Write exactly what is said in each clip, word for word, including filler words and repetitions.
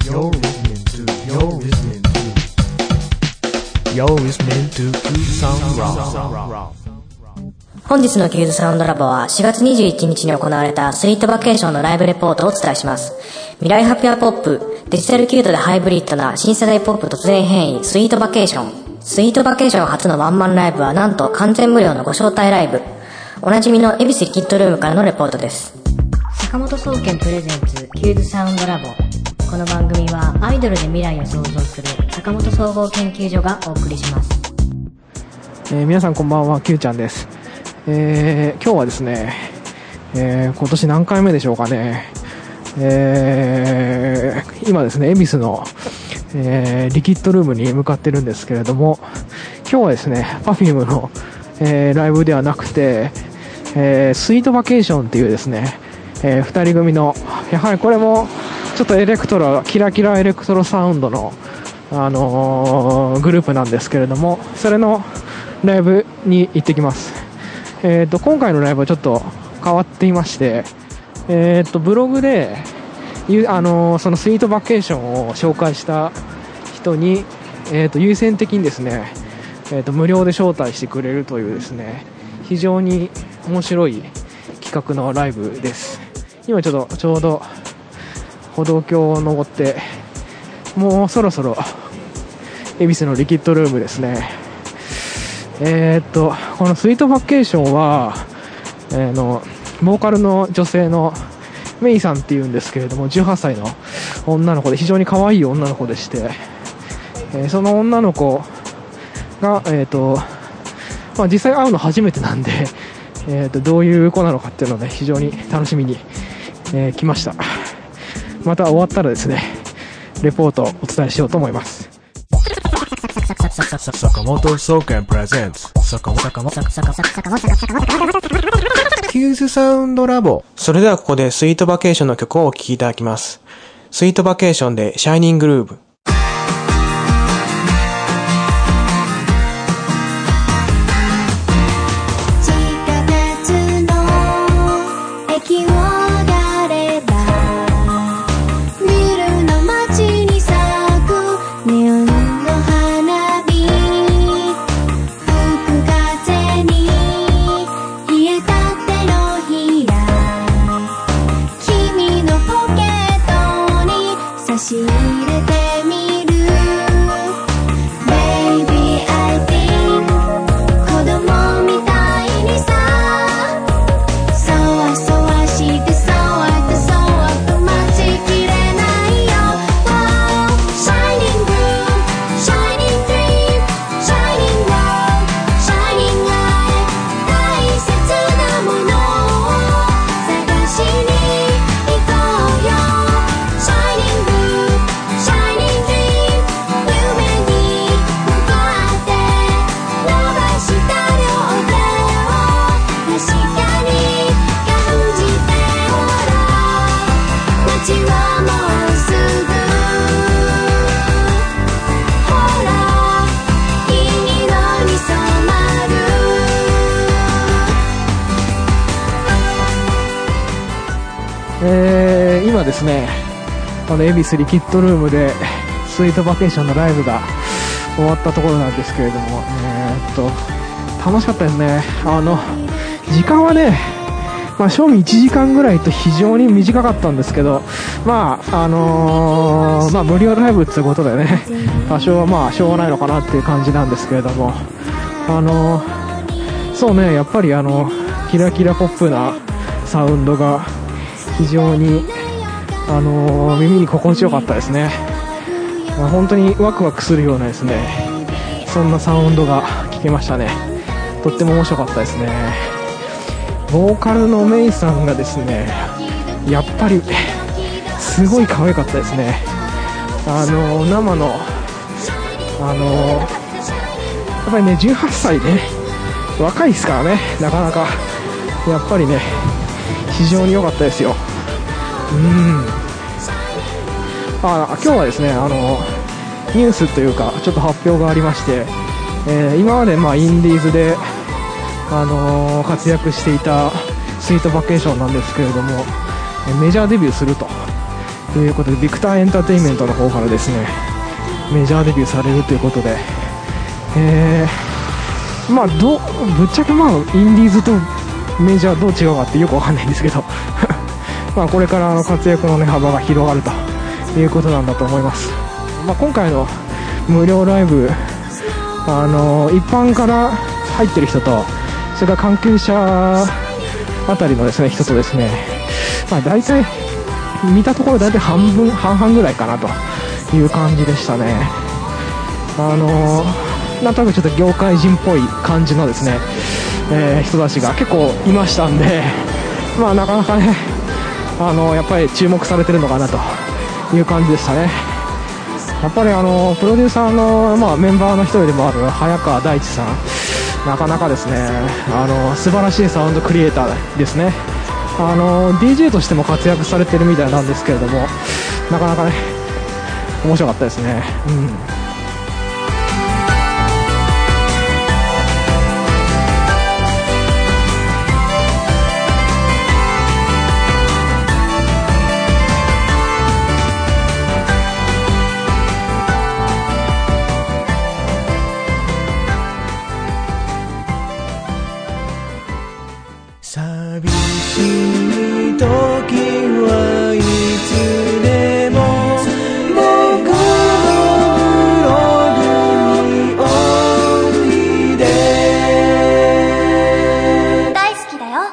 You're listening to, you're listening to, you're listening to Q Sound Raw。 本日のキューズサウンドラボはしがつにじゅういちにちに行われたスイートバケーションのライブレポートをお伝えします。未来ハピアポップ、デジタルキュートでハイブリッドな新世代ポップ突然変異、スイートバケーション。スイートバケーション初のワンマンライブはなんと完全無料のご招待ライブ。おなじみの恵比寿リキッドルームからのレポートです。坂本総研プレゼンツキューズサウンドラボ。この番組はアイドルで未来を創造する坂本総合研究所がお送りします。 えー、皆さんこんばんは、Qちゃんです。えー、今日はですね、えー、今年何回目でしょうかね、えー、今ですね恵比寿の、えー、リキッドルームに向かってるんですけれども、今日はですね Perfume の、えー、ライブではなくて、えー、スイートバケーションっていうですね、えー、ふたり組のやはりこれもちょっとエレクトロキラキラエレクトロサウンドの、あのー、グループなんですけれども、それのライブに行ってきます。えー、と今回のライブはちょっと変わっていまして、えー、とブログで、あのー、そのスイートバケーションを紹介した人に、えー、と優先的にですね、えー、と無料で招待してくれるというですね、非常に面白い企画のライブです。今ちょっとちょうど歩道橋を登って、もうそろそろ恵比寿のリキッドルームですね。えー、っとこのスイートバケーションは、えー、のボーカルの女性のメイさんっていうんですけれども、じゅうはっさいの女の子で非常に可愛い女の子でして、えー、その女の子が、えーっとまあ、実際会うの初めてなんで、えー、っとどういう子なのかっていうのをね、非常に楽しみに、えー、来ました。また終わったらですねレポートをお伝えしようと思います。 坂本総研プレゼンツ坂本坂本坂本坂本坂本キューズサウンドラボ。 それではここでスイートバケーションの曲をお聴きいただきます。スイートバケーションでシャイニングルーブ。 えー、今ですねあの恵比寿リキッドルームでスイートバケーションのライブが終わったところなんですけれども、えー、っと楽しかったですね。あの時間はね、まあ、正味いちじかんぐらいと非常に短かったんですけど、まああのー、まあ無料ライブってことでね、多少はまあしょうがないのかなっていう感じなんですけれども、あのー、そうね、やっぱりあのキラキラポップなサウンドが非常に、あのー、耳に心地よかったですね。まあ、本当にワクワクするようなですね、そんなサウンドが聞けましたね。とっても面白かったですね。ボーカルのメイさんがですね、やっぱりすごい可愛かったですね。あのー、生のあのー、やっぱりねじゅうはっさいね、若いですからね、なかなかやっぱりね非常に良かったですよ。うん。あ、今日はですね、あのニュースというかちょっと発表がありまして、えー、今までまあインディーズで、あのー、活躍していたスイートバケーションなんですけれども、メジャーデビューするとということでビクターエンターテインメントの方からですねメジャーデビューされるということで、えー、まあどぶっちゃけまあインディーズとメジャーどう違うかってよくわかんないんですけどまあこれからの活躍の、ね、幅が広がるということなんだと思います。まあ、今回の無料ライブ、あの一般から入ってる人とそれから関係者あたりのですね人とですね、まあ、大体見たところ大体半分半々ぐらいかなという感じでしたね。あのなんとなくちょっと業界人っぽい感じのですね、えー、人たちが結構いましたんで、まあなかなかねあのやっぱり注目されてるのかなという感じでしたね。やっぱりあのプロデューサーの、まあ、メンバーの一人でもある早川大地さん、なかなかですねあの素晴らしいサウンドクリエイターですね。あの ディージェー としても活躍されてるみたいなんですけれども、なかなかね面白かったですね。うん寂しい時はいつでも僕のブログにおいで。 大好きだよ。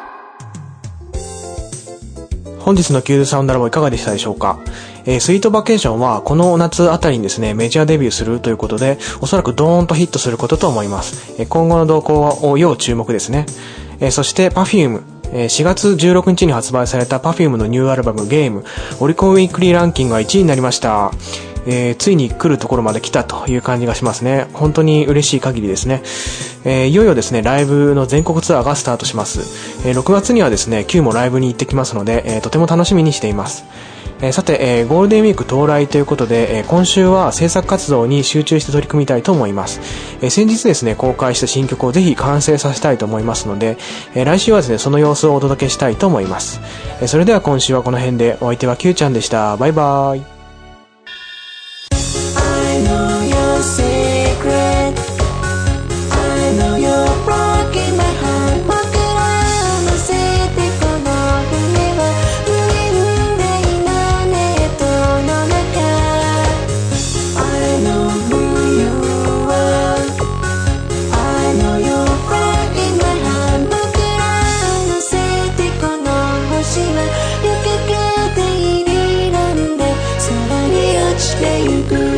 本日のキューズサウンドラボいかがでしたでしょうか。えー、スイートバケーションはこの夏あたりにですねメジャーデビューするということで、おそらくドーンとヒットすることと思います。えー、今後の動向を要注目ですね。えー、そして Perfume、えー、しがつじゅうろくにちに発売された Perfume のニューアルバムゲームオリコンウィークリーランキングがいちいになりました。えー、ついに来るところまで来たという感じがしますね。本当に嬉しい限りですね。えー、いよいよですねライブの全国ツアーがスタートします。えー、ろくがつにはですね Q もライブに行ってきますので、えー、とても楽しみにしています。えー、さて、えー、ゴールデンウィーク到来ということで、えー、今週は制作活動に集中して取り組みたいと思います。えー、先日ですね公開した新曲をぜひ完成させたいと思いますので、えー、来週はですねその様子をお届けしたいと思います。えー、それでは今週はこの辺で、お相手は Q ちゃんでした。バイバーイ。 I know your secret. I know you're broken my heart. 僕らを乗せてこの船は無限大なネットの中。I know who you are. I know you're broken my heart. 僕らを乗せてこの星はよけけて入り乱れ空に落ちてゆく